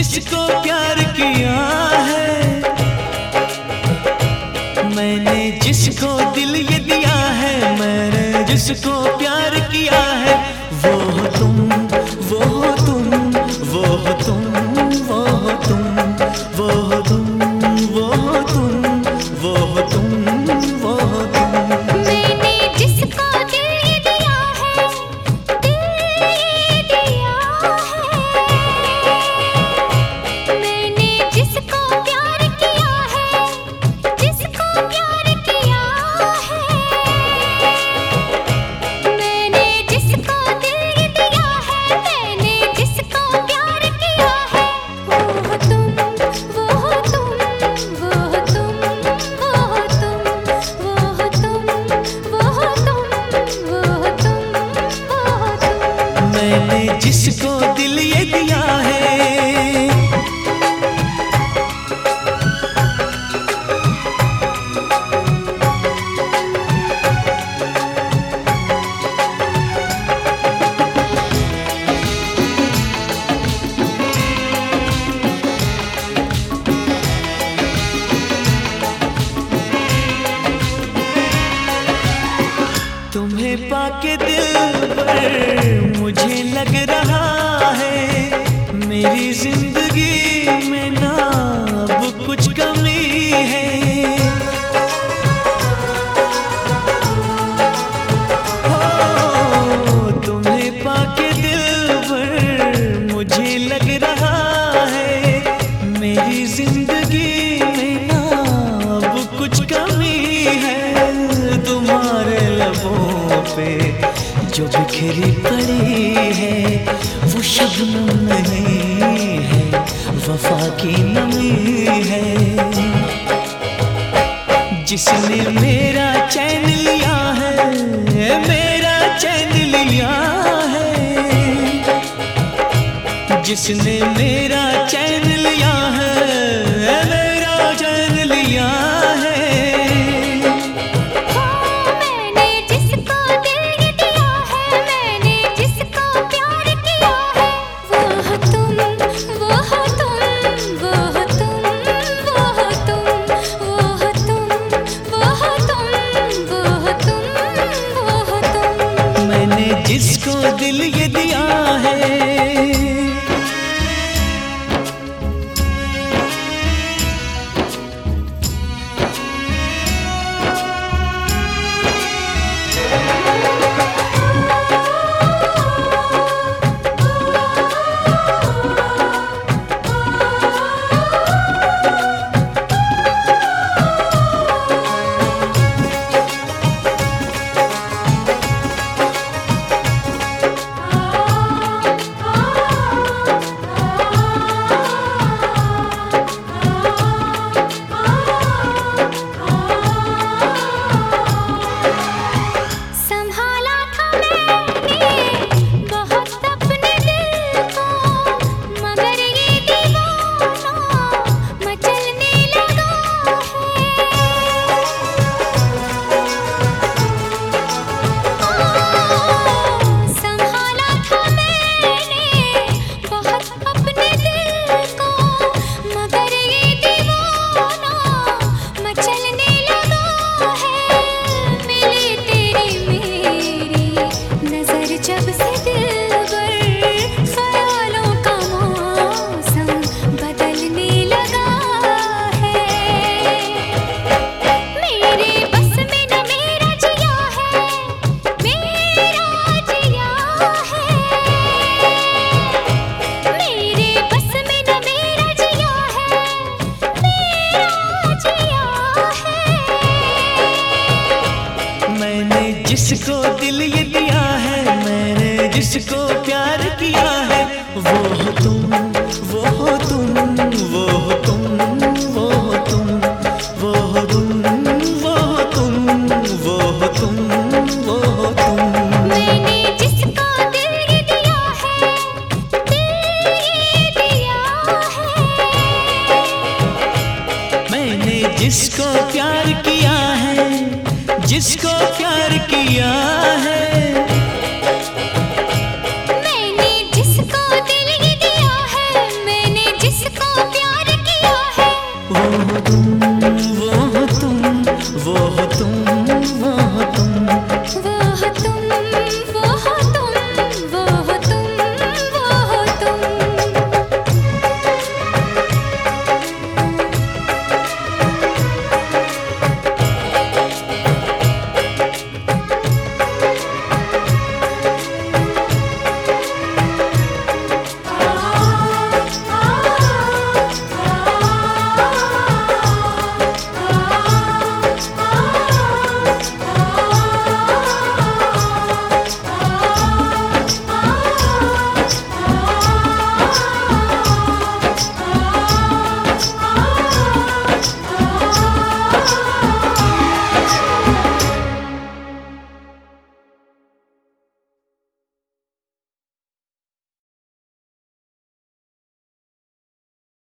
जिसको प्यार किया है, मैंने जिसको दिल ये दिया है, मैंने जिसको प्यार किया है, वो हो तुम, वो हो तुम, वो हो तुम, वो हो तुम, वो हो तुम, वो हो तुम, वो हो तुम, वो हो तुम। मैंने जिसको दिल ये दिया है, दिल ये दिया है, मैंने जिसको प्यार किया है, जिसको प्यार किया है, मैंने जिसको दिल ये दिया है, मैंने जिसको प्यार किया है, वो हो तुम, वो हो तुम, वो हो तुम, वो हो तुम, वो हो तुम, वो हो तुम, वो हो तुम, वो हो तुम। मैंने जिसको दिल ये दिया है, तुम्हें पाके दिल पर मुझे लग रहा है, मेरी जिंदगी में ना अब कुछ कमी है। हो तुम्हें पाके दिल पर मुझे लग रहा है, मेरी जिंदगी में ना अब कुछ कमी है। तुम्हारे लबों पे जो बिखरी पड़ी है, वो शबनम नहीं है, वफा की नमी है। जिसने मेरा चैन लिया है, मेरा चैन लिया है, जिसने मेरा चैन लिया है, मेरा चैन लिया है। मैंने जिसको दिल ये दिया है, मैंने जिसको प्यार किया है, वो हो तुम, वो हो तुम, वो हो तुम, वो हो तुम, वो हो तुम, वो हो तुम, वो हो तुम, वो हो तुम। मैंने जिसको दिल ये दिया है, संभाला था मैंने बहुत अपने दिल को, मगर ये दीवाना मचलने लगा है। संभाला था मैंने बहुत अपने दिल को, मगर ये दीवाना मचलने लगा है। मिली तेरी मेरी नजर जब से दिलबर, ख्यालों का मौसम बदलने लगा है। मेरे बस में न मेरा जिया है, मेरा जिया है, मेरे बस में न मेरा जिया है, मेरा जिया है। मैंने जिसको दिल ये दिया है, मैंने जिसको प्यार किया है, वो हो तुम, वो हो तुम, वो हो तुम, वो हो तुम, वो हो तुम, वो हो तुम, वो हो तुम, वो हो तुम। मैंने जिसको दिल ये दिया है, दिल ये दिया है, मैंने जिसको प्यार किया है, जिसको प्यार किया है, मैंने जिसको दिल ये दिया है, मैंने जिसको तुम, वो हो तुम।